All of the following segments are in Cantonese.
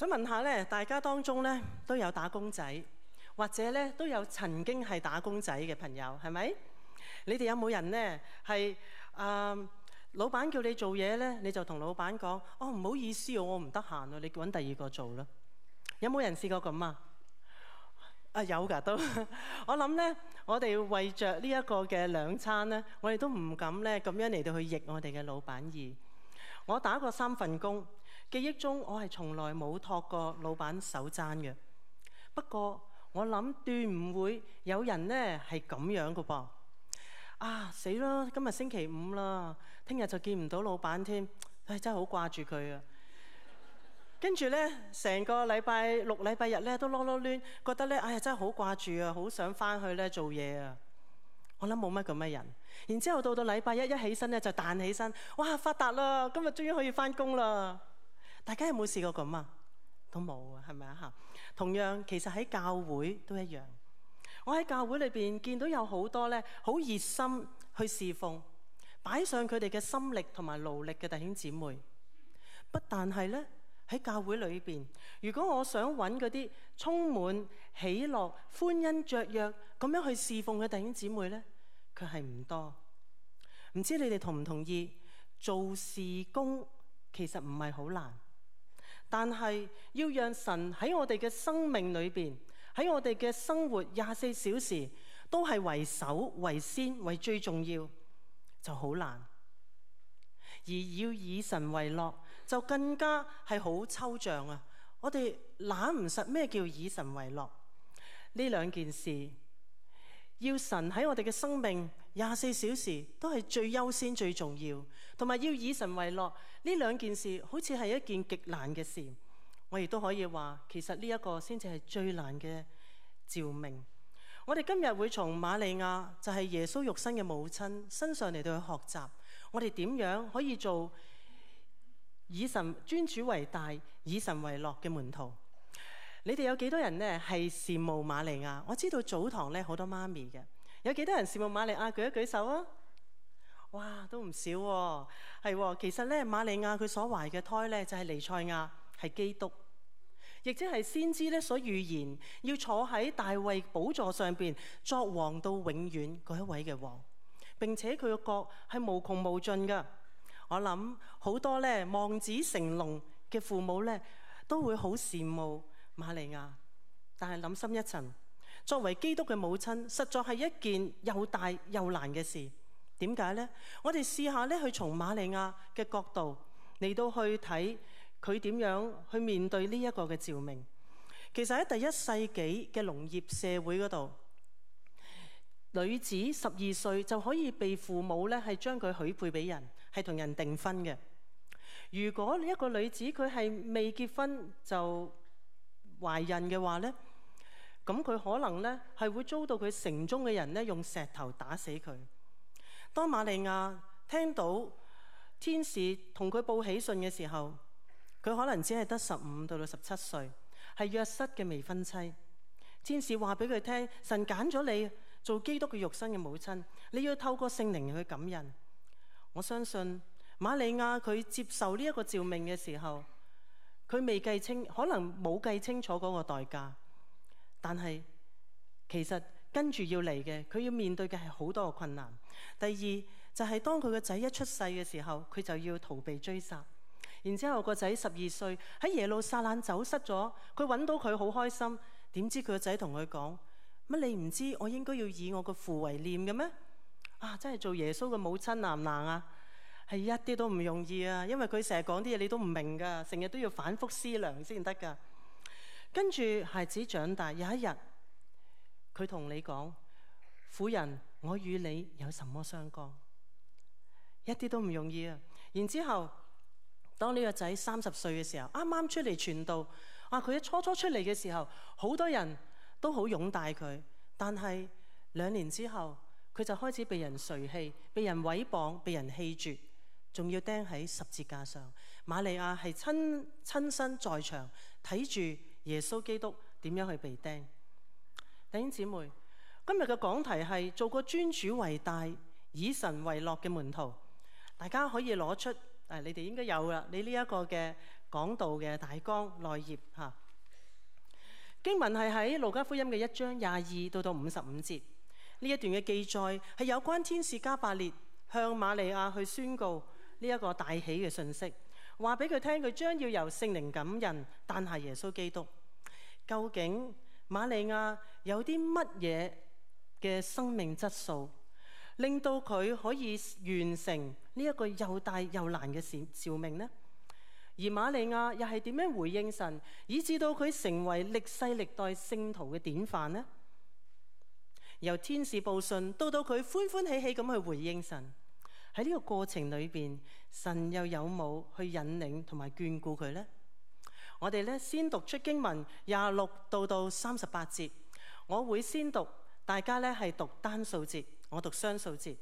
想問下咧，大家當中咧都有打工仔，或者咧都有曾經係打工仔嘅朋友，係咪？你哋有冇人咧係老闆叫你做嘢咧，你就同老闆講：哦，唔好意思，我唔得閒啊，你揾第二個做啦。有冇人試過咁啊？有㗎都。我諗咧，我哋為着呢一個嘅兩餐咧，我哋都唔敢咧咁樣嚟到去逆我哋嘅老闆意。我打過3份工，記憶中我係從來冇托過老闆手踭嘅。不過我諗斷唔會有人咧係咁樣嘅噃。死啦！今日星期5啦，聽日就見唔到老闆添，真係好掛住佢啊！跟住咧，成個禮拜6、禮拜日咧都囉囉攣，覺得咧真係好掛住啊，好想翻去咧做嘢啊！我諗冇乜咁嘅人。然之後到禮拜一起身咧就彈起身，哇！發達啦！今日終於可以翻工啦！大家有冇試過咁啊？都冇啊，係咪啊嚇？同樣其實喺教會都一樣。我喺教會裏邊見到有好多咧好熱心去侍奉，擺上佢哋嘅心力同埋勞力嘅弟兄姊妹。不但係咧喺教會裏邊，如果我想揾嗰啲充滿喜樂、歡欣雀躍咁樣去侍奉嘅弟兄姊妹咧，佢係唔多。唔知你哋同唔同意？做事工其實唔係好難，但係要讓神喺我哋嘅生命裏邊，喺我哋嘅生活24小時都係為首、為先、為最重要，就好難。而要以神為樂，就更加係好抽象啊！我哋攬唔實咩叫以神為樂呢兩件事。要神喺我哋嘅生命24小時都係最優先、最重要，同埋要以神為樂呢兩件事，好似係一件極難嘅事。我亦都可以話，其實呢一個先至係最難嘅召命。我哋今日會從瑪利亞，就係耶穌肉身嘅母親身上嚟到去學習，我哋點樣可以做以神尊主為大、以神為樂嘅門徒。你哋有幾多人呢係羨慕瑪利亞？我知道早堂咧好多媽咪嘅，有幾多人羨慕瑪利亞？舉一舉手啊！哇，都唔少喎。係喎，其實咧瑪利亞佢所懷嘅胎咧就係彌賽亞，係基督。亦即係先知咧所預言要坐喺大衛寶座上邊作王到永遠嗰一位嘅王，並且佢嘅國係無窮無盡噶。我諗好多咧望子成龍嘅父母咧都會好羨慕瑪利亞，但係諗深一層，作為基督嘅母親，實在係一件又大又難嘅事。點解呢？我哋試下咧去從瑪利亞嘅角度嚟到去睇。佢點樣去面對呢一個嘅召命？其實喺第1世紀嘅農業社會嗰度，女子12歲就可以被父母咧係將佢許配俾人，係同人訂婚嘅。如果一個女子佢係未結婚就懷孕嘅話咧，咁佢可能咧係會遭到佢城中嘅人咧用石頭打死佢。當瑪利亞聽到天使同佢報喜訊嘅時候，佢可能只係得15到17歲，係約瑟嘅未婚妻。天使話俾佢聽，神揀咗你做基督嘅肉身嘅母親，你要透過聖靈去感恩。我相信瑪利亞佢接受呢一個召命嘅時候，佢未計清，可能冇計清楚嗰個代價，但係其實跟住要嚟嘅，佢要面對嘅係好多嘅困難。第二就係當佢個仔一出世嘅時候，佢就要逃避追殺。然之後個仔12歲喺耶路撒冷走失咗，佢揾到佢好開心，點知佢個仔同佢講：乜你唔知我應該要以我個父為念嘅咩？真係做耶穌嘅母親難唔難啊？係一啲都唔容易啊！因為佢成日講啲嘢你都唔明噶，成日都要反覆思量先得噶。跟住孩子長大，有一日佢同你講：婦人，我與你有什麼相干？一啲都唔容易啊！然之後當呢個仔30歲嘅時候，啱啱出嚟傳道，佢一初出嚟嘅時候，好多人都好擁戴佢。但係2年之後，佢就開始被人垂棄、被人毀謗、被人棄絕，仲要釘喺十字架上。瑪利亞係親身在場睇住耶穌基督點樣去被釘。弟兄姊妹，今日嘅講題係做個尊主為大、以神為樂嘅門徒。大家可以攞出。你哋應該有啦，你呢一個嘅講道嘅大綱內頁嚇。經文係喺路加福音嘅1章22到55節。呢一段嘅記載係有關天使加百列向瑪利亞去宣告呢一個大喜嘅信息，話俾佢聽佢將要由聖靈感孕誕下耶穌基督。究竟瑪利亞有啲乜嘢嘅生命質素，令到佢可以完成呢一個又大又難嘅召命呢？而瑪利亞又係點樣回應神，以致到佢成為歷世歷代聖徒嘅典範呢？由天使報信到佢歡歡喜喜咁去回應神，喺呢個過程裏邊，神又有冇去引領同埋眷顧佢呢？我哋先讀出經文26到38節，我會先讀，大家係讀單數節，我讀雙數節。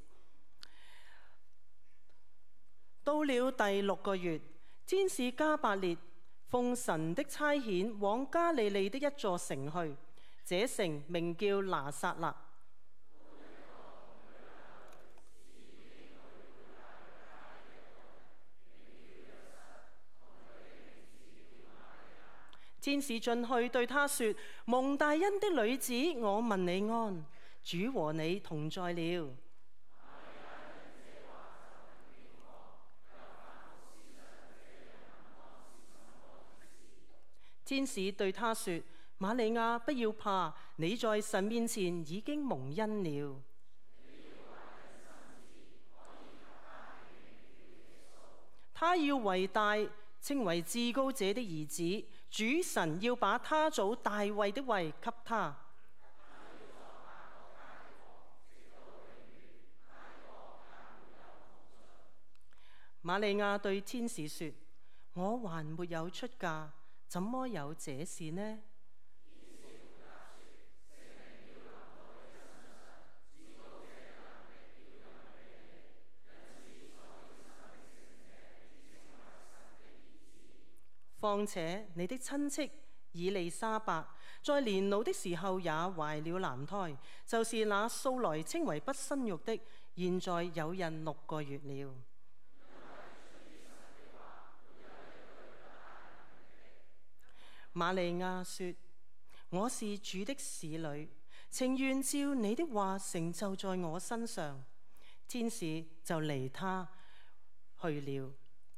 到了第6個月，天使加百列奉神的差遣往加利利的一座城去，這城名叫拿撒勒。天使進去對他說：蒙大恩的女子，我問你安，主和你同在了。天使對他說：瑪利亞，不要怕，你在神面前已經蒙恩了。他要為大，稱為至高者的兒子，主神要把他祖大衛的位給他。瑪利亞對天使說：我還沒有出嫁，怎麼有這事呢？況且你的親戚以利沙伯在年老的時候也懷了男胎，就是那素來稱為不生育的，現在有孕6個月了。瑪利亞說：我是主的使女，情願照你的話成就在我身上。天使就離他去了。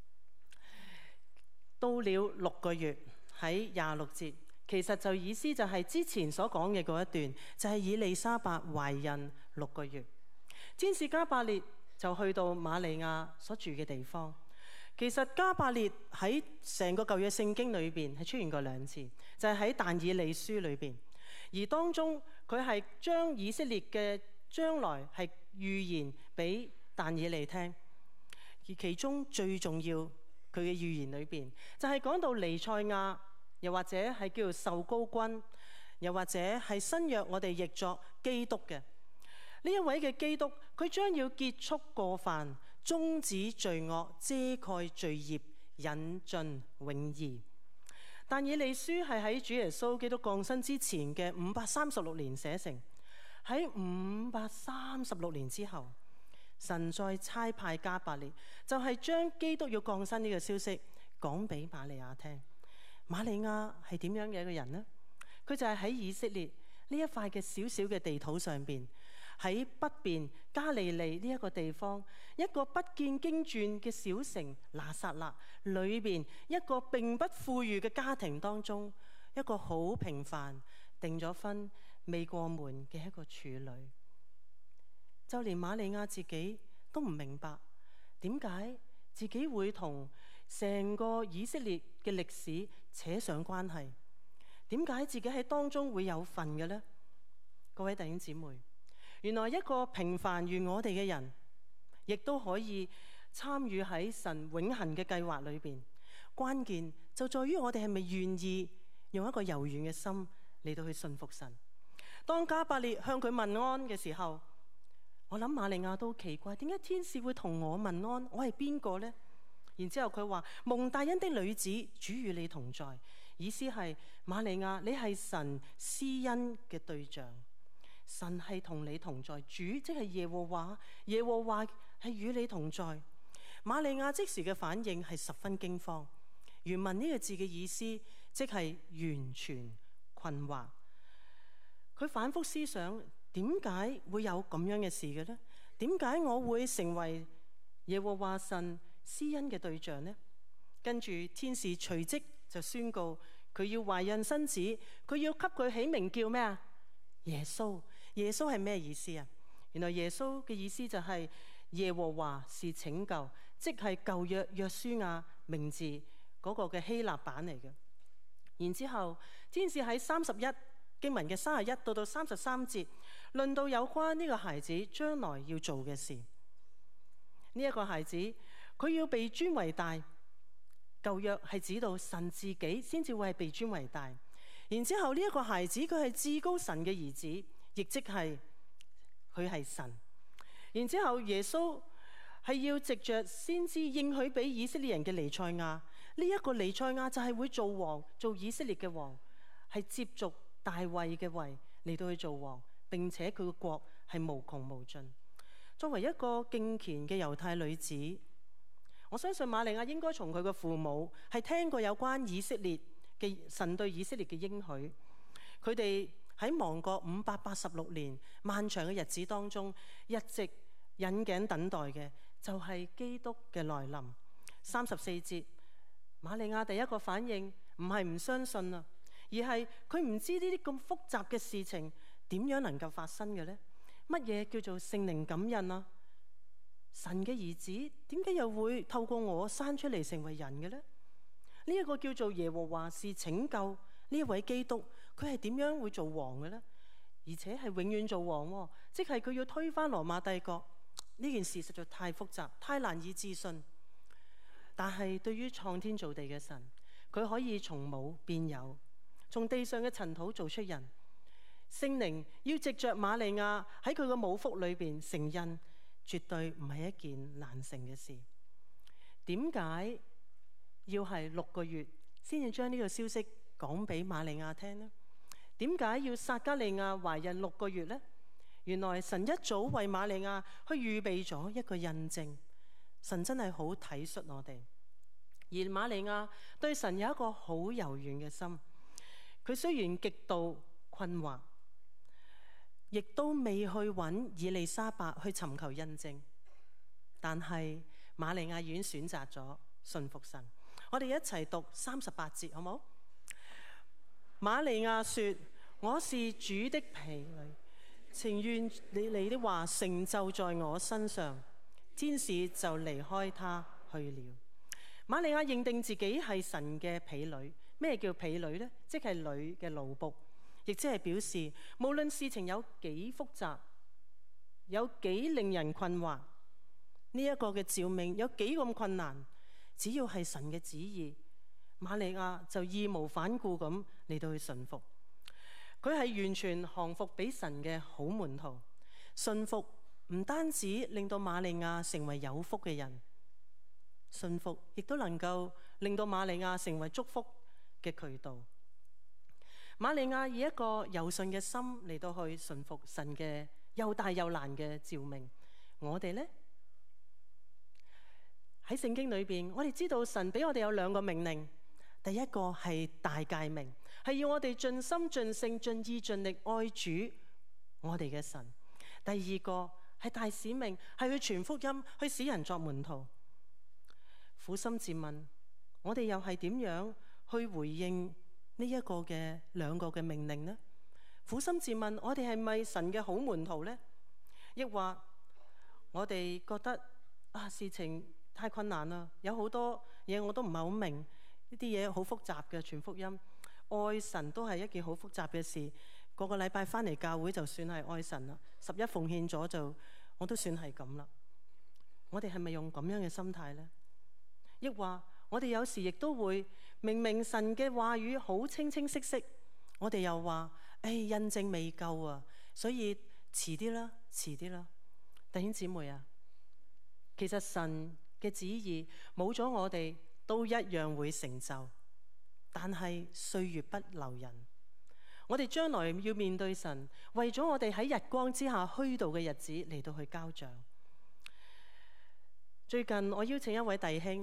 到了6個月，喺26節，其實就意思就係之前所講嘅嗰一段，就係以利沙伯懷孕6個月。天使加百列就去到瑪利亞所住嘅地方。其實加百列喺成個舊約聖經裏邊係出現過2次，就係喺但以理書裏邊，而當中佢係將以色列嘅將來係預言俾但以理聽，而其中最重要佢嘅預言裏邊就係講到彌賽亞，又或者係叫做受膏君，又或者係新約我哋譯作基督嘅呢一位嘅基督，佢將要結束過犯，終止罪惡，遮蓋罪孽，引進永義。但以理書係喺主耶穌基督降生之前嘅536年寫成，喺536年之後，神再差派加百列，就係將基督要降生呢個消息講俾瑪利亞聽。瑪利亞係點樣嘅一個人呢？佢就係喺以色列呢一塊嘅小小嘅地土上邊，喺北邊加利利呢一個地方，一個不見經傳嘅小城拿撒勒裏邊，一個並不富裕嘅家庭當中，一個好平凡訂咗婚未過門嘅一個處女。就連瑪利亞自己都唔明白點解自己會同成個以色列嘅歷史扯上關係，點解自己喺當中會有份嘅呢？各位弟兄姊妹，原來一個平凡如我哋嘅人，亦都可以參與喺神永恆嘅計劃裏邊。關鍵就在於我哋係咪願意用一個柔軟嘅心嚟到去信服神。當加百列向佢問安嘅時候，我諗瑪利亞都奇怪，點解天使會同我問安？我係邊個呢？然之後佢話：蒙大恩的女子，主與你同在。意思係瑪利亞，你係神施恩嘅對象，神係同你同在。主即係耶和華，耶和華係與你同在。瑪利亞即時嘅反應係十分驚慌， 原文呢個字嘅意思即係完全困惑。佢反覆思想，點解會有咁樣嘅事嘅呢？點解我會成為耶和華神施恩嘅對象呢？跟住天使隨即就宣告佢要懷孕生子，佢要給佢起名叫咩啊？耶穌。耶穌係咩意思啊？原來耶穌嘅意思就係耶和華是拯救，即係舊約約書亞名字嗰個嘅希臘版嚟嘅。然之後天使喺31經文嘅31到33節，論到有關呢個孩子將來要做嘅事。呢一個孩子佢要被尊為大。舊約係指到神自己先至會係被尊為大。然之後呢一個孩子佢係至高神嘅兒子，亦即係佢係神。然之後耶穌係要藉着先知應許俾以色列人嘅彌賽亞，呢一個彌賽亞就係會做王，做以色列嘅王，係接續大衛嘅位嚟到去做王，並且佢嘅國係無窮無盡。作為一個敬虔嘅猶太女子，我相信瑪利亞應該從佢嘅父母係聽過有關以色列嘅神對以色列嘅應許。佢哋喺亡國586年漫長嘅日子當中，一直引頸等待嘅就係基督嘅來臨。34節，瑪利亞第一個反應唔係唔相信啊，而係佢唔知呢啲咁複雜嘅事情點樣能夠發生嘅呢？乜嘢叫做聖靈感孕啊？神嘅兒子點解又會透過我生出嚟成為人嘅呢？呢一個叫做耶和華是拯救呢一位基督，佢係點樣會做王嘅呢？而且係永遠做王，即係佢要推翻羅馬帝國。呢件事實在太複雜，太難以置信。但係對於創天造地嘅神，佢可以從冇變有，從地上嘅塵土做出人。聖靈要藉着瑪利亞喺佢嘅母腹裏邊成印，絕對唔係一件難成嘅事。點解要係6個月先至將呢個消息講俾瑪利亞聽呢？點解要撒迦利亞懷孕6個月呢？原來神一早為瑪利亞去預備咗一個印證。神真係好體恤我哋。而瑪利亞對神有一個好柔軟嘅心。佢雖然極度困惑，亦都未去揾以利沙伯去尋求印證，但係瑪利亞已經選擇咗信服神。我哋一齊讀38節好唔好？瑪利亞說：我是主的婢女，情願你的話成就在我身上。天使就離開她去了。瑪利亞認定自己係神嘅婢女。咩叫婢女呢？即係女嘅奴僕。亦即係表示，無論事情有幾複雜，有幾令人困惑，呢一個嘅召命有幾咁困難，只要係神嘅旨意，瑪利亞就義無反顧咁嚟到去順服。佢係完全降服俾神嘅好門徒。順服唔單止令到瑪利亞成為有福嘅人，順服亦都能夠令到瑪利亞成為祝福嘅渠道。瑪利亞以一個柔順嘅心嚟到去順服神嘅又大又難嘅召命。我哋呢？喺聖經裏邊，我哋知道神俾我哋有2個命令。第一個係大誡命，係要我哋盡心盡性盡意盡力愛主我哋嘅神。第二個係大使命，係去傳福音，去使人作門徒。苦心自問，我哋又係點樣去回應呢一個嘅2個嘅命令呢？苦心自問，我哋係咪神嘅好門徒呢？抑或我哋覺得事情太困難啦，有好多嘢我都唔係好明，呢啲嘢好複雜嘅，傳福音愛神都係一件好複雜嘅事。個禮拜翻嚟教會就算係愛神啦，11奉獻咗就我都算係咁啦。我哋係咪用咁樣嘅心態呢？抑或我哋有時亦都會明明神嘅話語好清清晰晰，我哋又話印證未夠啊，所以遲啲啦，遲啲啦。弟兄姊妹啊，其實神嘅旨意冇咗我哋都一樣會成就，但係歲月不留人。我哋將來要面對神，為咗我哋喺日光之下虛度嘅日子嚟到去交賬。最近我邀請一位弟兄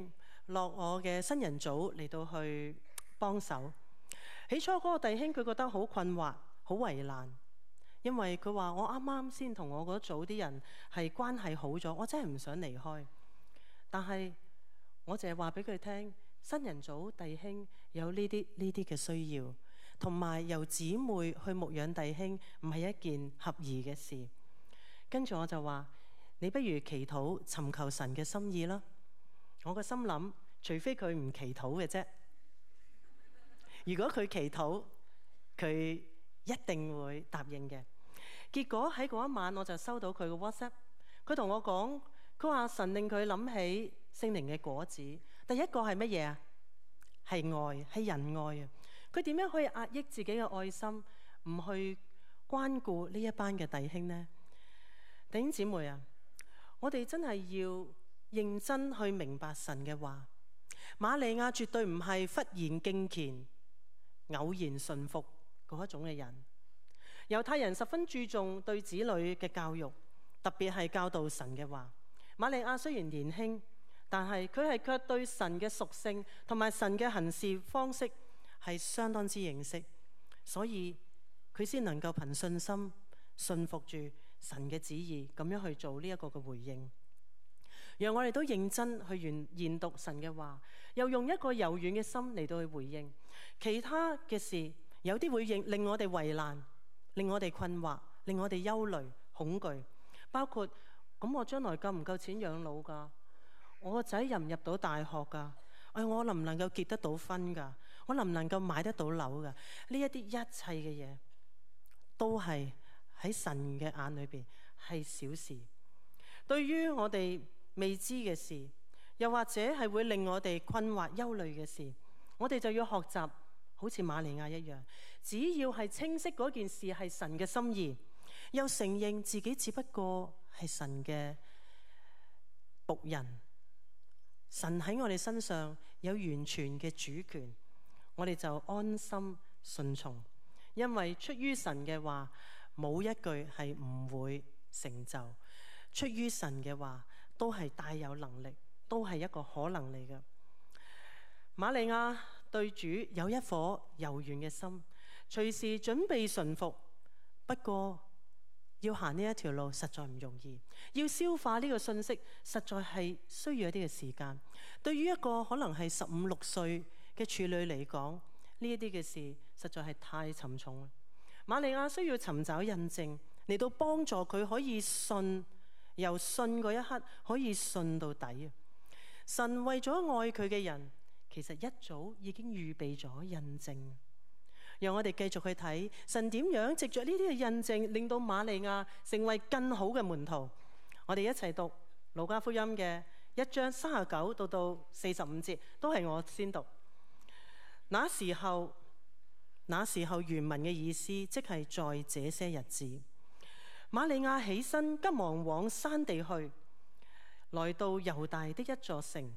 落我嘅新人組嚟到去幫手。起初嗰個弟兄佢覺得好困惑、好為難，因為佢話我啱啱先同我嗰組啲人係關係好咗，我真係唔想離開。但係我淨係話俾佢聽，新人組弟兄有呢啲嘅需要，同埋由姊妹去牧養弟兄唔係一件合宜嘅事。跟住我就話，你不如祈禱尋求神嘅心意啦。我個心諗，除非佢唔祈禱嘅啫。如果佢祈禱，佢一定會答應嘅。結果喺嗰一晚，我就收到佢嘅 WhatsApp， 佢同我講，佢話神令佢諗起聖靈嘅果子。第一個係乜嘢啊？係愛，係仁愛啊！佢點樣可以壓抑自己嘅愛心，唔去關顧呢一班嘅弟兄呢？弟兄姊妹啊，我哋真係要認真去明白神嘅話。瑪利亞絕對唔係忽然敬虔、偶然順服嗰一種嘅人。猶太人十分注重對子女嘅教育，特別係教導神嘅話。瑪利亞雖然年輕，但係佢係卻對神嘅屬性同埋神嘅行事方式係相當之認識，所以佢先能夠憑信心信服住神嘅旨意，咁樣去做呢一個嘅回應。讓我哋都認真去研讀神嘅話，又用一個柔軟嘅心嚟到去回應。其他嘅事有啲會令我哋為難，令我哋困惑，令我哋憂慮恐懼，包括咁我將來夠唔夠錢養老㗎？我個仔入唔入到大學㗎？我能唔能夠結得到婚㗎？我能唔能夠買得到樓㗎？呢一啲一切嘅嘢都係喺神嘅眼裏邊係小事。對於我哋未知嘅事，又或者係會令我哋困惑憂慮嘅事，我哋就要學習好似瑪利亞一樣，只要係清晰嗰件事係神嘅心意，又承認自己只不過係神嘅僕人，神喺我哋身上有完全嘅主權，我哋就安心順從，因為出於神嘅話冇一句係唔會成就，出於神嘅話都係大有能力，都係一個可能嚟嘅。瑪利亞對主有一顆柔軟嘅心，隨時準備順服，不過要行呢一條路實在唔容易，要消化呢個信息實在係需要一啲嘅時間。對於一個可能係15、16歲嘅處女嚟講，呢一啲嘅事實在係太沉重啦。瑪利亞需要尋找印證嚟到幫助佢可以信，由信嗰一刻可以信到底。神為咗愛佢嘅人，其實一早已經預備咗印證。讓我哋繼續去睇神點樣藉着呢啲嘅印證，令到瑪利亞成為更好嘅門徒。我哋一齊讀路加福音嘅1章39到45節，都係我先讀。那時候原文嘅意思，即係在這些日子，瑪利亞起身，急忙往山地去，來到猶大的一座城。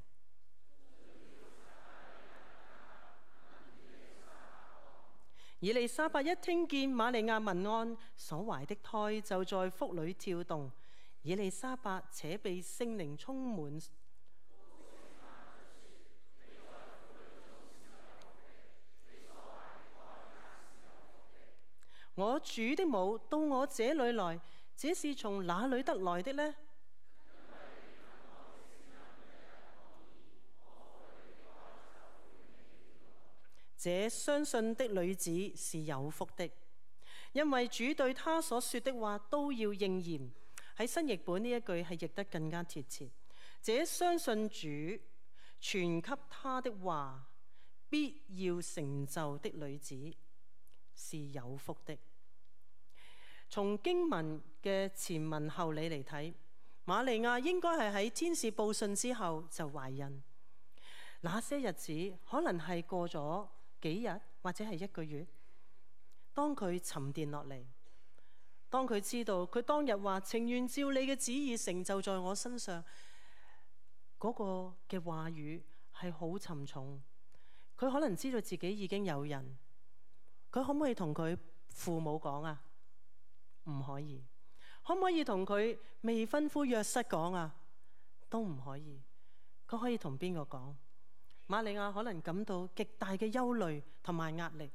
以利沙伯一聽見瑪利亞問安，所懷的胎就在腹裏跳動。以利沙伯且被聖靈充滿。我主的母到我這裏來，這是從哪裏得來的呢？這相信的女子是有福的，因為主對她所說的話都要應驗。喺新譯本呢一句係譯得更加貼切。這相信主傳給她的話必要成就的女子是有福的。從經文嘅前文後理嚟睇，瑪利亞應該係喺天使報信之後就懷孕。那些日子可能係過咗幾日或者係1個月。當佢沉澱落嚟，當佢知道佢當日話情願照你嘅旨意成就在我身上，嗰個嘅話語係好沉重。佢可能知道自己已經有人，佢可唔可以同佢父母講啊？唔可以。可唔可以同佢未婚夫約瑟講啊？都唔可以。佢可以同邊個講？ 瑪利亞可能感到極大嘅憂慮同埋壓力，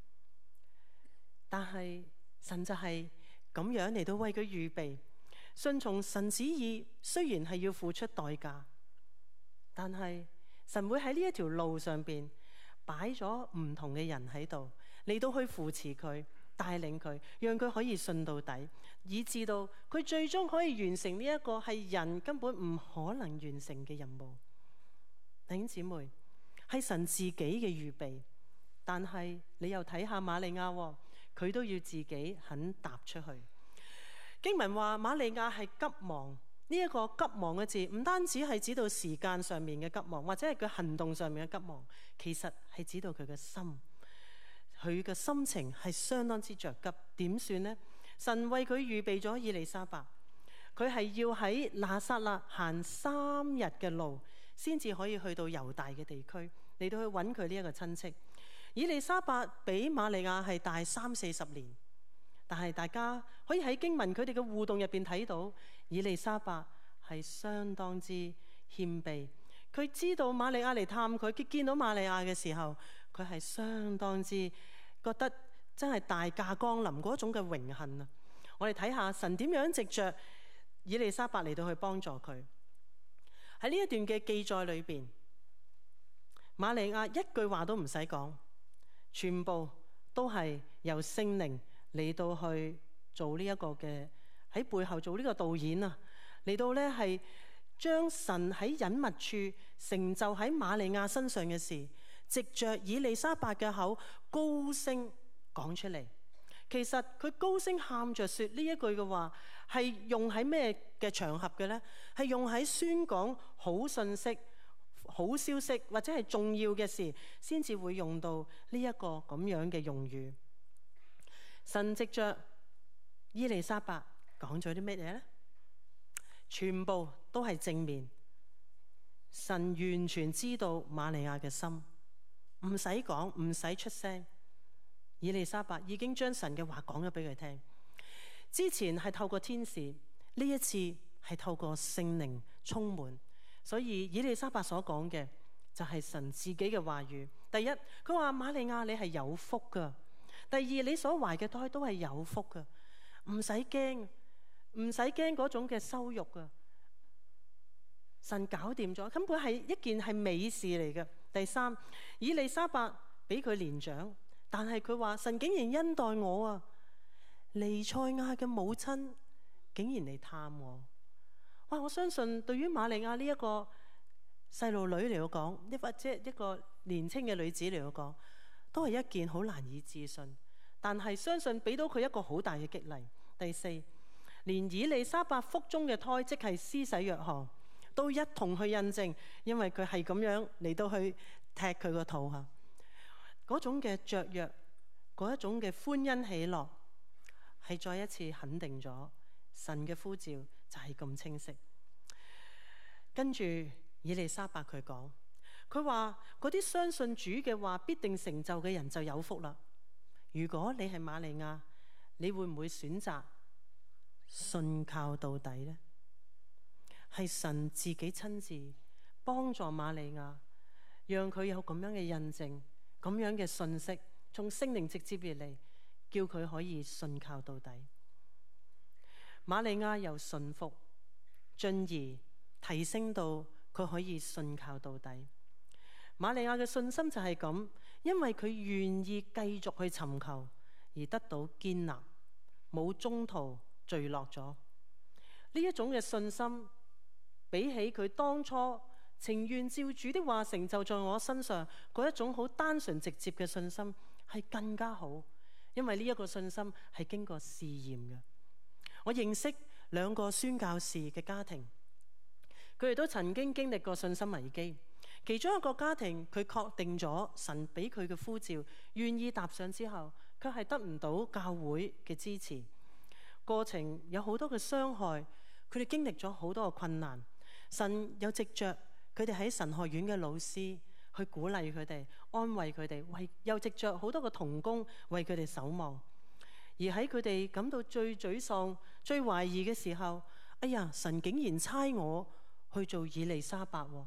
但係神就係咁樣嚟到為佢預備，順從神旨意，雖然係要付出代價，但係神會喺呢一條路上邊擺咗唔同嘅人喺度，嚟到去扶持佢，帶領佢，讓佢可以信到底，以至到佢最終可以完成呢一個係人根本唔可能完成嘅任務。弟兄姊妹，係神自己嘅預備，但係你又睇下瑪利亞，佢都要自己肯踏出去。經文話瑪利亞係急忙，呢一個急忙嘅字唔單止係指到時間上面嘅急忙，或者係佢行動上面嘅急忙，其實係指到佢嘅心，佢嘅心情係相當之着急。點算呢？神為佢預備咗以利沙伯，佢係要喺拿撒勒行3日嘅路，先至可以去到猶大嘅地區，嚟到去揾佢呢一個親戚。以利沙伯比瑪利亞係大30-40年，但係大家可以喺經文佢哋嘅互動入邊睇到，以利沙伯係相當之謙卑。佢知道瑪利亞嚟探佢，佢見到瑪利亞嘅時候，佢係相當之覺得真係大駕降臨嗰種嘅榮幸啊！我哋睇下神點樣藉着以利沙伯嚟到去幫助佢。喺呢一段嘅記載裏邊，瑪利亞一句話都唔使講，全部都係由聖靈嚟到去做呢一個嘅，喺背後做呢個導演啊，嚟到呢係將神喺隱密處成就喺瑪利亞身上嘅事，藉着以利沙伯嘅口高聲講出嚟。其實佢高聲喊着說呢一句嘅話，係用喺咩嘅場合嘅呢？係用喺宣講好信息、好消息或者係重要嘅事，先至會用到呢一個咁樣嘅用語。神藉着以利沙伯講咗啲咩嘢呢？全部都係正面。神完全知道瑪利亞嘅心，唔使講，唔使出聲。以利沙伯已經將神嘅話講咗俾佢聽。之前係透過天使，呢一次係透過聖靈充滿。所以以利沙伯所講嘅就係神自己嘅話語。第一，佢話瑪利亞你係有福噶。第二，你所懷嘅胎都係有福噶，唔使驚，唔使驚嗰種嘅羞辱噶。神搞掂咗，根本係一件係美事嚟嘅。第三，以利沙伯比佢年長，但係佢話神竟然恩待我啊！彌賽亞嘅母親竟然嚟探我。哇！我相信對於瑪利亞呢一個細路女嚟講，或者一個年輕嘅女子嚟講，都係一件好難以置信。但係相信俾到佢一個好大嘅激勵。第四，連以利沙伯腹中嘅胎，即係施洗約翰，都一同去印證，因為佢係咁樣嚟到去踢佢個肚嚇。嗰種嘅雀躍，嗰一種嘅歡欣喜樂，係再一次肯定咗神嘅呼召就係咁清晰。跟住以利沙伯佢講，佢話嗰啲相信主嘅話必定成就嘅人就有福啦。如果你係瑪利亞，你會唔會選擇信靠到底呢？係神自己親自幫助瑪利亞，讓佢有咁樣嘅印證，咁樣嘅信息，從聖靈直接而嚟，叫佢可以信靠到底。瑪利亞由順服進而提升到佢可以信靠到底。瑪利亞嘅信心就係咁，因為佢願意繼續去尋求而得到堅立，冇中途墜落咗。呢一種嘅信心，比起佢當初情願照主的話成就在我身上嗰一種好單純直接嘅信心，係更加好。因為呢一個信心係經過試驗嘅。我認識2個宣教士嘅家庭，佢哋都曾經經歷過信心危機。其中一個家庭，佢確定咗神俾佢嘅呼召，願意踏上之後，卻係得唔到教會嘅支持。過程有好多嘅傷害，佢哋經歷咗好多嘅困難。神有藉着佢哋喺神學院嘅老師去鼓勵佢哋，安慰佢哋，又藉着好多嘅同工為佢哋守望。而喺佢哋感到最沮喪、最懷疑嘅時候，哎呀，神竟然差我去做以利沙伯喎。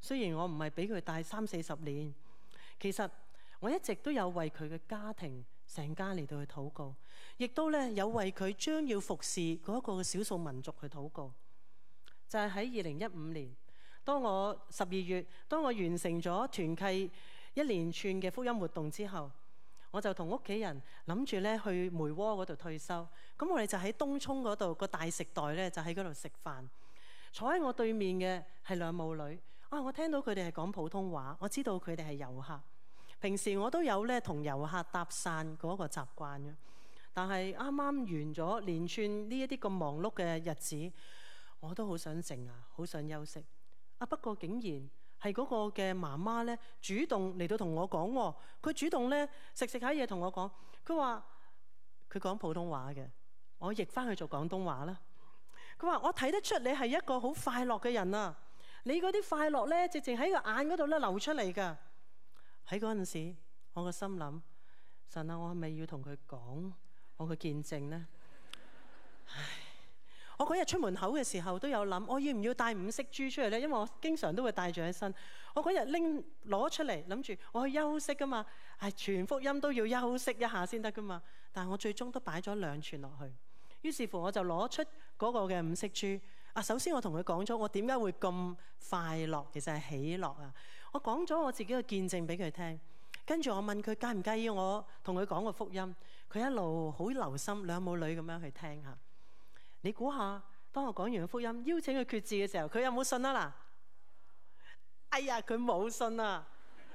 雖然我唔係比佢大30-40年，其實我一直都有為佢嘅家庭成家嚟到去禱告，亦都咧有為佢將要服侍嗰個少數民族去禱告。就係喺2015年，當我12月，當我完成咗團契一連串嘅福音活動之後，我就同屋企人諗住咧去梅窩嗰度退休。咁我哋就喺東涌嗰度個大食代咧，就喺嗰度食飯。坐喺我對面嘅係兩母女。我聽到佢哋係講普通話，我知道佢哋係遊客。平時我都有咧同遊客搭訕嗰個習慣嘅，但係啱啱完咗連串呢一啲咁忙碌嘅日子，我都好想靜啊，好想休息。不過竟然係嗰個嘅媽媽咧主動嚟到同我講喎，佢主動咧食下嘢同我講，佢話佢講普通話嘅，我譯翻去做廣東話啦。佢話我睇得出你係一個好快樂嘅人啊，你嗰啲快樂咧直情喺個眼嗰度咧流出嚟㗎。喺嗰陣時，我個心諗，神啊，我係咪要同佢講我嘅見證呢？唉，我嗰日出門口嘅時候都有諗，我要唔要帶5色珠出嚟呢？因為我經常都會帶住喺身。我嗰日攞出嚟，諗住我去休息㗎嘛，傳福音都要休息一下先得㗎嘛。但係我最終都擺咗2串落去。於是乎我就攞出嗰個嘅5色珠。首先我同佢講咗我點解會咁快樂，其實係喜樂啊！我講咗我自己嘅見證俾佢聽，跟住我問佢介唔介意我同佢講個福音，佢一路好留心，兩母女咁樣去聽下。你估下，當我講完個福音，邀請佢決志嘅時候，佢有冇信啊？嗱，哎呀，佢冇信啊！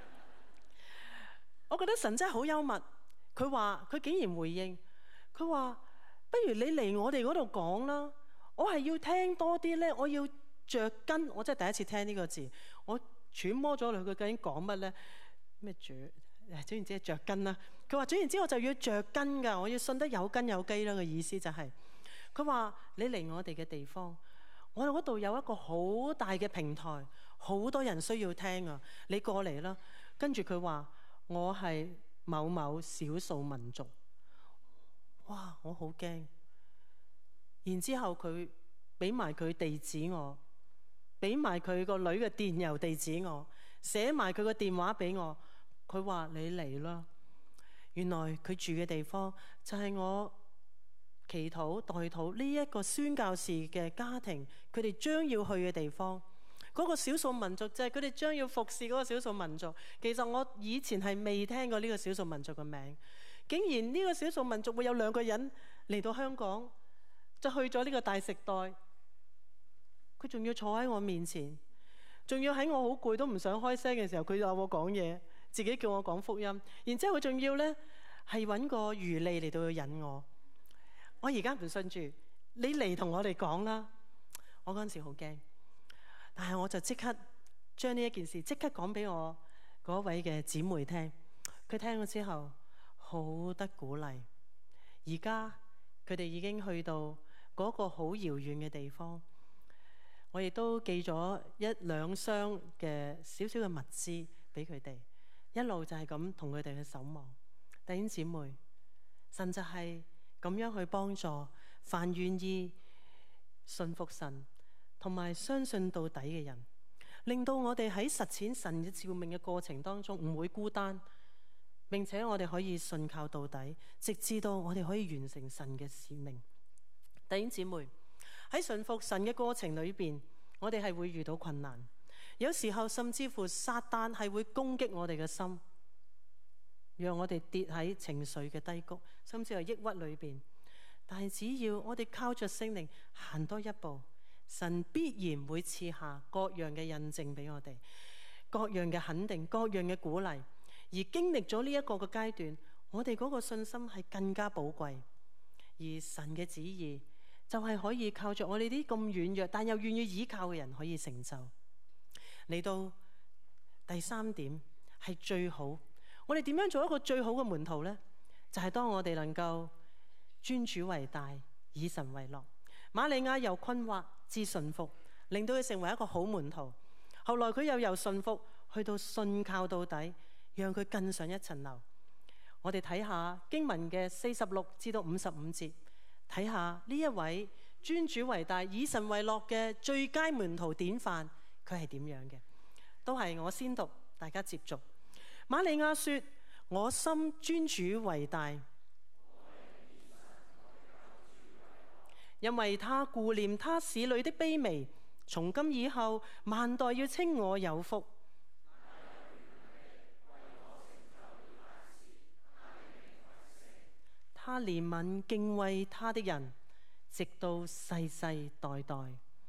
我覺得神真係好幽默，佢話佢竟然回應，佢話不如你嚟我哋嗰度講啦。我係要聽多啲咧，我要着根。我真係第一次聽呢個字，我揣摩咗佢究竟講乜咧？咩著？總言之係着根啦。佢話總言之我就要着根㗎，我要信得有根有基啦。個意思就係佢話你嚟我哋嘅地方，我哋嗰度有一個好大嘅平台，好多人需要聽啊！你過嚟啦。跟住佢話我係某某少數民族。哇！我好驚。然之後佢俾埋佢地址我，俾埋佢個女嘅電郵地址我，寫埋佢個電話俾我。佢話你嚟啦。原來佢住嘅地方就係我祈禱代禱呢一個宣教士嘅家庭，佢哋將要去嘅地方。嗰個少數民族就係佢哋將要服侍嗰個少數民族。其實我以前係未聽過呢個少數民族嘅名，竟然呢個少數民族會有2個人嚟到香港。就去咗呢個大食代，佢仲要坐喺我面前，仲要喺我好攰都唔想開聲嘅時候，佢就話我講嘢，自己叫我講福音。然之後佢仲要呢係揾個餘利嚟到去引我。我而家唔信住，你嚟同我哋講啦。我嗰陣時好驚，但係我就即刻將呢一件事即刻講俾我嗰位嘅姊妹聽。佢聽咗之後好得鼓勵。而家佢哋已經去到嗰個好遙遠嘅地方，我亦都寄咗1-2箱嘅少少嘅物資俾佢哋，一路就係咁同佢哋去守望。弟兄姊妹，神就係咁樣去幫助凡願意信服神同埋相信到底嘅人，令到我哋喺實踐神嘅召命嘅過程當中唔會孤單，並且我哋可以信靠到底，直至到我哋可以完成神嘅使命。弟兄姊妹，喺順服神嘅過程裏邊，我哋係會遇到困難，有時候甚至乎撒旦係會攻擊我哋嘅心，讓我哋跌喺情緒嘅低谷，甚至係抑鬱裏邊。但係只要我哋靠着聖靈行多一步，神必然會賜下各樣嘅印證俾我哋，各樣嘅肯定，各樣嘅鼓勵。而經歷咗呢一個嘅階段，我哋嗰個信心係更加寶貴。而神嘅旨意就係可以靠着我哋啲咁軟弱但又願意依靠嘅人可以成就。嚟到第3點係最好，我哋點樣做一個最好嘅門徒呢？就係當我哋能夠尊主為大，以神為樂。瑪利亞由困惑至順服，令到佢成為一個好門徒。後來佢又由順服去到信靠到底，讓佢更上一層樓。我哋睇下經文嘅46至到55節，睇下呢一位尊主為大、以神為樂嘅最佳門徒典範，佢係點樣嘅？ 都係我先讀，大家接續。瑪利亞說：我心尊主為大，因為他顧念他使女的卑微。從今以後，萬代要稱我有福。他憐憫敬畏他的人，直到世世代代。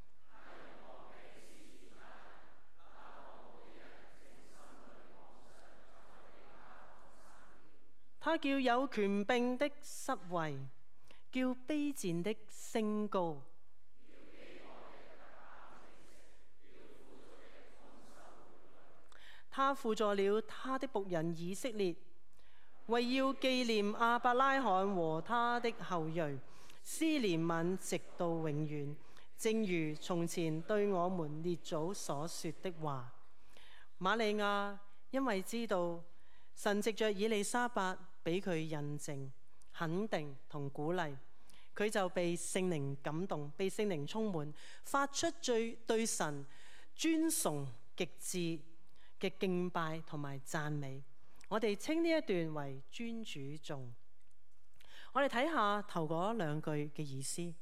他叫有權柄的失位，叫卑賤的升高。他輔助了他的僕人以色列，為要紀念亞伯拉罕和他的後裔，施憐憫直到永遠，正如從前對我們列祖所說的話。瑪利亞因為知道神藉着以利沙伯俾佢印證、肯定同鼓勵，佢就被聖靈感動，被聖靈充滿，發出最對神尊崇極致嘅敬拜同埋讚美。我哋稱呢一段為尊主頌。我哋睇下頭嗰兩句嘅意思。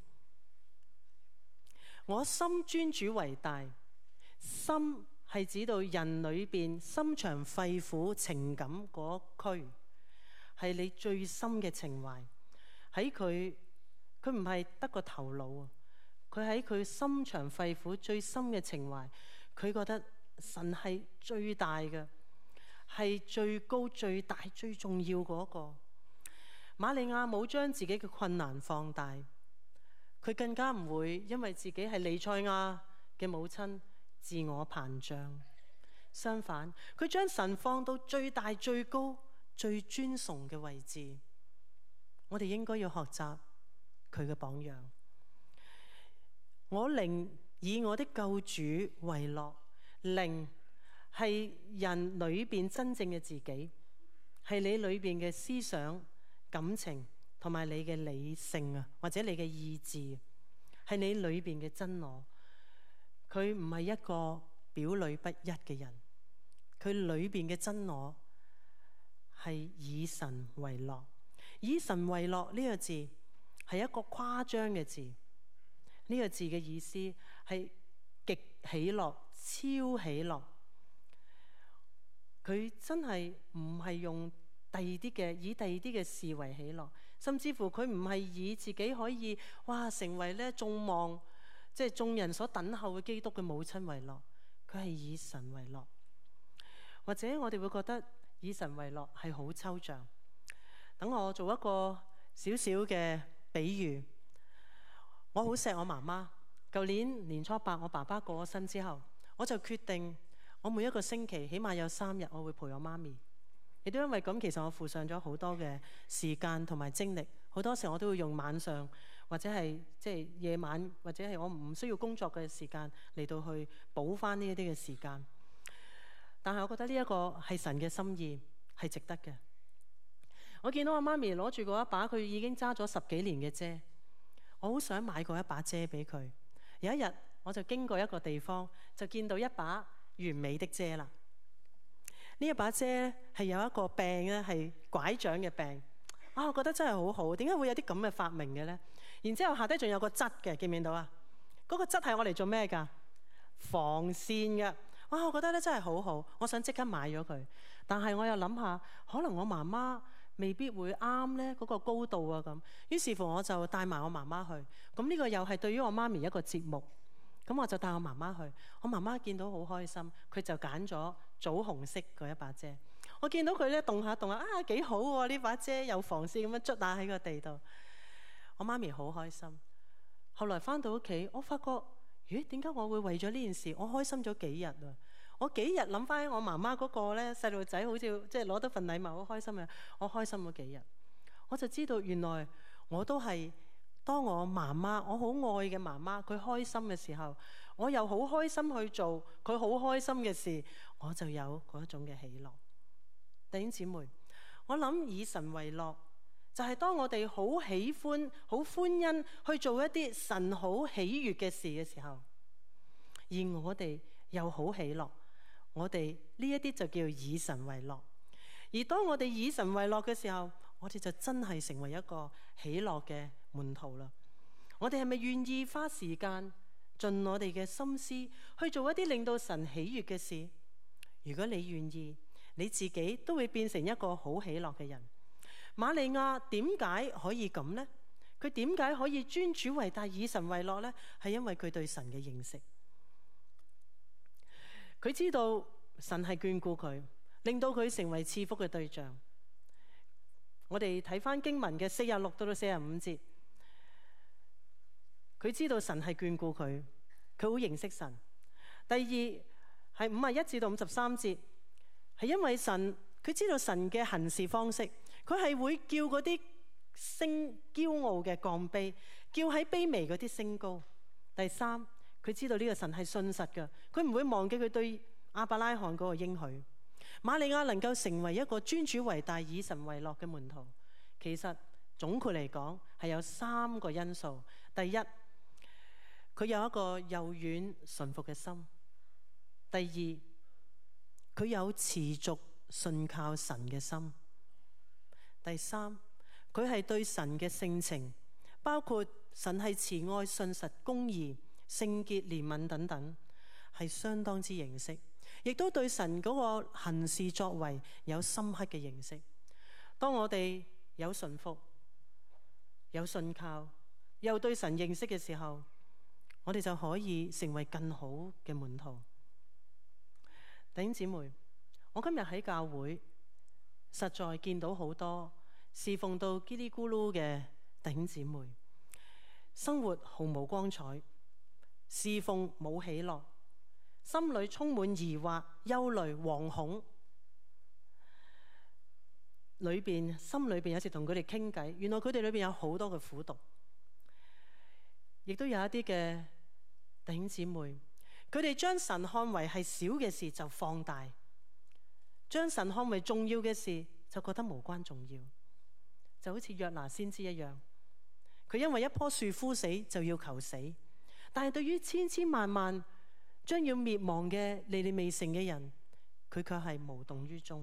我心尊主為大，心係指到人裏邊心腸肺腑情感嗰區，係你最深嘅情懷。喺佢唔係得個頭腦啊，佢喺佢心腸肺腑最深嘅情懷，佢覺得神係最大嘅，係最高最大最重要嗰個。瑪利亞冇將自己嘅困難放大，佢更加唔會因為自己係彌賽亞嘅母親自我膨脹。相反，佢將神放到最大最高最尊崇嘅位置。我哋應該要學習佢嘅榜樣。我靈以我的救主為樂。靈係人裏邊真正嘅自己，係你裏邊嘅思想、感情同埋你嘅理性啊，或者你嘅意志，係你裏邊嘅真我。佢唔係一個表裏不一嘅人，佢裏邊嘅真我係以神為樂。以神為樂呢個字係一個誇張嘅字，呢個字嘅意思係極喜樂、超喜樂。佢真係唔係用以第二啲嘅事為喜樂，甚至乎佢唔係以自己可以成為咧眾望，即係眾人所等候嘅基督嘅母親為樂。佢係以神為樂。或者我哋會覺得以神為樂係好抽象。等我做一個少少嘅比喻。我好錫我媽媽。舊年年初8，我爸爸過咗身之後，我就決定我每一個星期起碼有3日我會陪我媽咪。亦都因為咁，其實我付上咗好多嘅時間同埋精力。好多時我都會用晚上或者係即係夜晚，或者係我唔需要工作嘅時間嚟到去補翻呢一啲嘅時間。但係我覺得呢一個係神嘅心意，係值得嘅。我見到我媽咪攞住嗰一把佢已經揸咗10幾年嘅遮，我好想買過一把遮俾佢。有一日我就經過一個地方，就見到一把完美的遮啦。呢一把遮係有一個柄咧，係拐杖嘅柄。我覺得真係好好。點解會有啲咁嘅發明嘅咧？然之後下低仲有個質嘅，見唔見到啊？嗰個質係我嚟做咩㗎？防線嘅。我覺得咧真係好好。我想即刻買咗佢。但係我又諗下，可能我媽媽未必會啱咧嗰個高度啊咁。於是乎我就帶埋我媽媽去。咁呢個又係對於我媽咪一個節目。咁我就帶我媽媽去。我媽媽見到好開心，佢就揀咗棗紅色嗰一把遮。我見到佢咧動下動下，幾好喎！呢把遮有防線咁樣捽下喺個地度。我媽咪好開心。後來翻到屋企，我發覺，咦？點解我會為咗呢件事我開心咗幾日啊？我幾日諗翻我媽媽嗰個咧細路仔，好似即係攞到份禮物好開心嘅，我開心咗幾日。我就知道原來我都係當我媽媽，我好愛嘅媽媽，佢開心嘅時候，我又好開心去做佢好開心嘅事，我就有嗰一種嘅喜樂。弟兄姊妹，我諗以神為樂，就係當我哋好喜歡、好歡欣去做一啲神好喜悅嘅事嘅時候，而我哋又好喜樂， 我哋呢一啲就叫以神為樂。而當我哋以神為樂嘅時候，我哋就真係成為一個喜樂嘅門徒啦。我哋係咪願意花時間盡我哋嘅心思去做一啲令到神喜悅嘅事？如果你願意，你自己都會變成一個好喜樂嘅人。瑪利亞點解可以咁呢？佢點解可以尊主為大，以神為樂呢？係因為佢對神嘅認識。佢知道神係眷顧佢，令到佢成為賜福嘅對象。我哋睇返經文嘅46到45節，佢知道神係眷顧佢，佢好認識神。第二係51至到53節，係因為神，佢知道神嘅行事方式，佢係會叫嗰啲升驕傲嘅降卑，叫喺卑微嗰啲升高。第三，佢知道呢個神係信實嘅，佢唔會忘記佢對亞伯拉罕嗰個應許。瑪利亞能夠成為一個尊主為大、以神為樂嘅門徒，其實總括嚟講係有3個因素。第一，佢有一個柔軟順服嘅心；第二，佢有持續信靠神嘅心；第三，佢係對神嘅性情，包括神係慈愛、信實、公義、聖潔、憐憫等等，係相當之認識，亦都對神嗰個行事作為有深刻嘅認識。當我哋有順服、有信靠，又對神認識嘅時候，我哋就可以成為更好嘅門徒。弟兄姊妹，我今日喺教會實在見到好多侍奉到嘰哩咕嚕嘅弟兄姊妹，生活毫無光彩，侍奉冇喜樂，心裏充滿疑惑、憂慮、惶恐，心裏邊有時同佢哋傾偈，原來佢哋裏邊有好多嘅苦毒。亦都有一啲嘅弟兄姊妹，佢哋將神看為係小嘅事就放大，將神看為重要嘅事就覺得無關重要，就好似約拿先知一樣，佢因為一棵樹枯死就要求死，但係對於千千萬萬將要滅亡嘅尼尼微城嘅人，佢卻係無動於衷。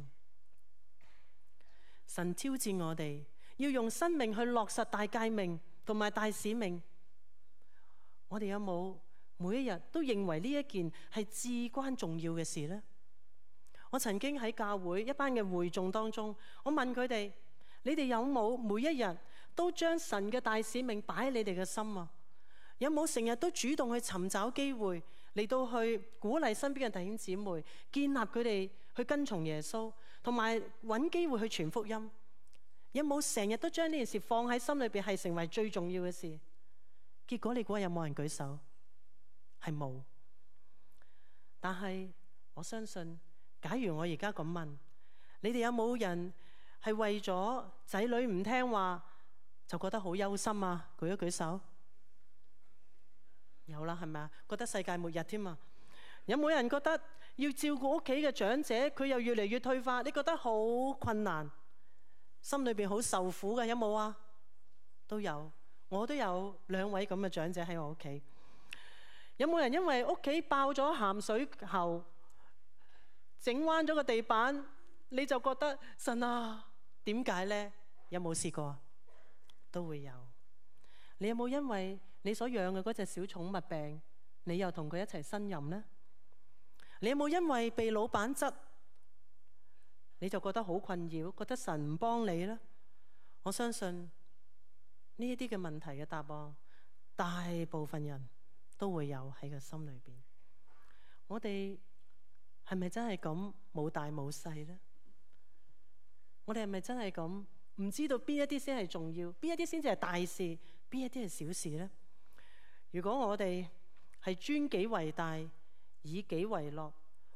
神挑戰我哋要用生命去落實大誡命同埋大使命。我哋有冇每一日都認為呢一件係至關重要嘅事呢？我曾經喺教會一班嘅會眾當中，我問佢哋：你哋有冇每一日都將神嘅大使命擺喺你哋嘅心啊？有冇成日都主動去尋找機會嚟到去鼓勵身邊嘅弟兄姊妹，建立佢哋去跟從耶穌，同埋揾機會去傳福音？有冇成日都將呢件事放喺心裏邊，係成為最重要嘅事？結果你估下有冇人舉手？係冇。但係我相信，假如我而家咁問，你哋有冇人係為咗仔女唔聽話就覺得好憂心啊？舉一舉手。有啦，係咪啊？覺得世界末日添啊？有冇人覺得要照顧屋企嘅長者，佢又越嚟越退化，你覺得好困難，心裏邊好受苦嘅？有冇啊？都有。我都有2位咁嘅長者喺我屋企。有冇人因為屋企爆咗鹹水喉，整彎咗個地板，你就覺得神啊，點解呢？有冇試過？都會有。你有冇因為你所養嘅嗰隻小寵物病，你又同佢一齊呻吟呢？你有冇因為被老闆質，你就覺得好困擾，覺得神唔幫你呢？我相信呢一啲嘅問題嘅答案，大部分人都會有喺個心裏邊。我哋係咪真係咁冇大冇細呢？我哋係咪真係咁唔知道邊一啲先係重要，邊一啲先至係大事，邊一啲係小事呢？如果我哋係尊己為大，以己為樂，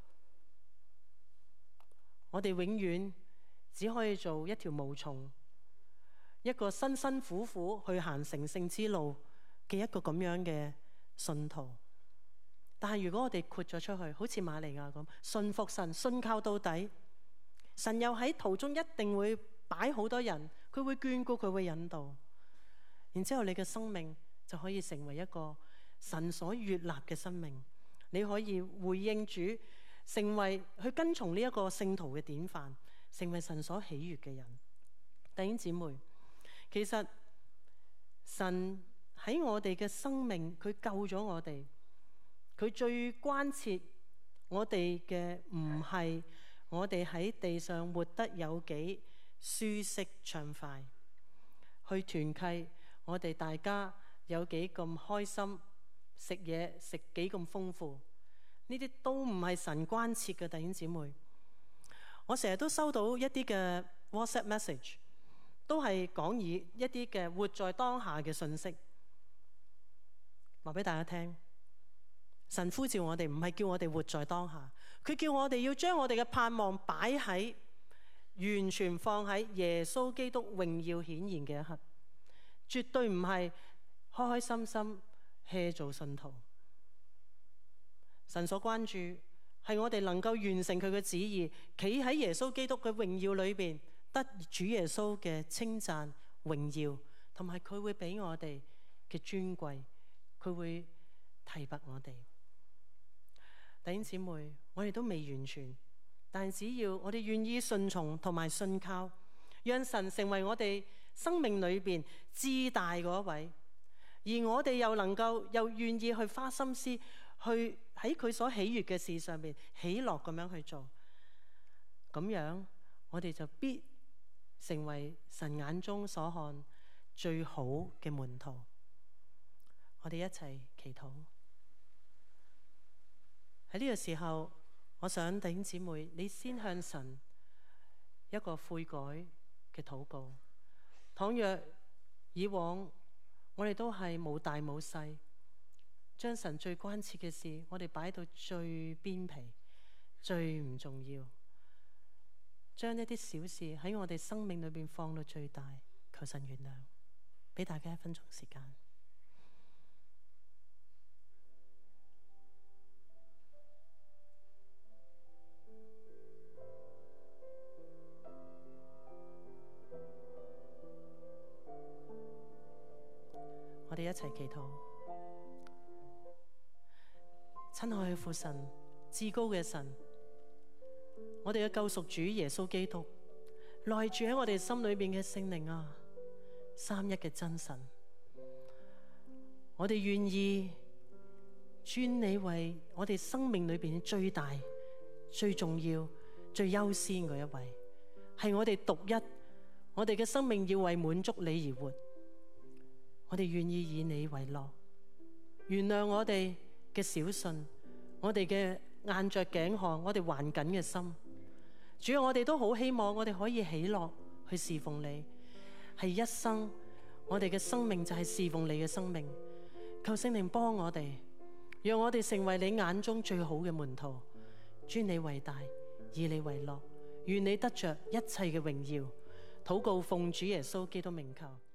我哋永遠只可以做一條毛蟲，一個辛辛苦苦去行成聖之路嘅一個咁樣嘅信徒。但係如果我哋豁咗出去，好似瑪利亞咁，信服神，信靠到底，神又喺途中一定會擺好多人，佢會眷顧，佢會引導，然之後你嘅生命就可以成為一個神所悅納嘅生命。你可以回應主， 成為去跟從呢一個聖徒嘅典範，成為神所喜悅嘅人。弟兄姊妹，其實神喺我哋嘅生命，佢救咗我哋，佢最關切我哋嘅唔係我哋喺地上活得有幾舒適暢快，去團契我哋大家有幾咁開心，食嘢食幾咁豐富，呢啲都唔係神關切嘅。弟兄姊妹，我成日都收到一啲嘅 WhatsApp message， 都係講以一啲嘅活在當下嘅信息，話俾大家聽。神呼召我哋唔係叫我哋活在當下，佢叫我哋要將我哋嘅盼望擺喺完全放喺耶穌基督榮耀顯現嘅一刻，絕對唔係開開心心 hea 做信徒。神所關注係我哋能夠完成佢嘅旨意，企喺耶穌基督嘅榮耀裏邊，得主耶穌嘅稱讚榮耀，同埋佢會俾我哋嘅尊貴，佢會提拔我哋。弟兄姊妹，我哋都未完全，但只要我哋願意順從同埋信靠，讓神成為我哋生命裏邊至大嗰一位，而我哋又能夠又願意去花心思去喺佢所喜悅嘅事上面喜樂咁樣去做，咁樣我哋就必成為神眼中所看最好嘅門徒。我哋一齊祈禱。喺呢個時候，我想弟兄姊妹，你先向神一個悔改嘅禱告。倘若以往我哋都係冇大冇細，將神最關切嘅事，我哋擺到最邊皮、最唔重要，將一啲小事喺我哋生命裏邊放到最大，求神原諒。俾大家1分鐘時間。我哋一齊祈禱。親愛嘅父神，至高嘅神，我哋嘅救贖主耶穌基督，內住喺我哋心裏面嘅聖靈啊，三一嘅真神，我哋願意尊你為我哋生命裏邊最大、最重要、最優先嗰一位，係我哋獨一，我哋嘅生命要為滿足你而活。我哋願意以你為樂，原諒我哋嘅小信，我哋嘅硬着頸項，我哋還緊嘅心。主要我哋都好希望我哋可以喜樂去侍奉你，係一生我哋嘅生命就係侍奉你嘅生命。求聖靈幫我哋，讓我哋成為你眼中最好嘅門徒，尊你為大，以你為樂，願你得着一切嘅榮耀。禱告奉主耶穌基督名求。